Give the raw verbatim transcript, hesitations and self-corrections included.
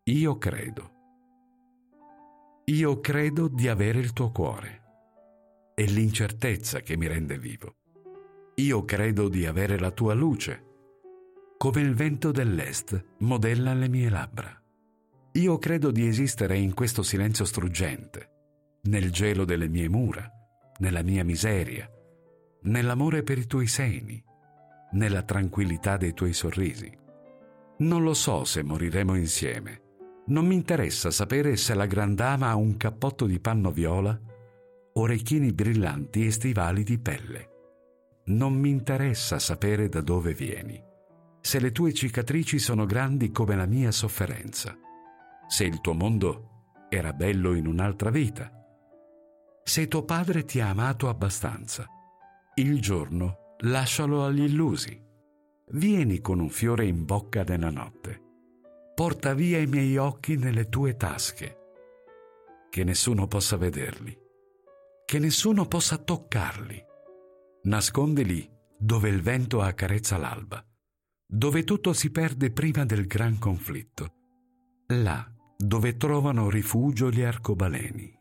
Io credo. Io credo di avere il tuo cuore. È l'incertezza che mi rende vivo. Io credo di avere la tua luce. Come il vento dell'est modella le mie labbra. Io credo di esistere in questo silenzio struggente, nel gelo delle mie mura, nella mia miseria, nell'amore per i tuoi seni, nella tranquillità dei tuoi sorrisi. Non lo so se moriremo insieme. Non mi interessa sapere se la grandama ha un cappotto di panno viola, orecchini brillanti e stivali di pelle. Non mi interessa sapere da dove vieni, se le tue cicatrici sono grandi come la mia sofferenza, se il tuo mondo era bello in un'altra vita, se tuo padre ti ha amato abbastanza. Il giorno lascialo agli illusi. Vieni con un fiore in bocca nella notte. Porta via i miei occhi nelle tue tasche, che nessuno possa vederli, che nessuno possa toccarli. Nascondili dove il vento accarezza l'alba, dove tutto si perde prima del gran conflitto, là dove trovano rifugio gli arcobaleni.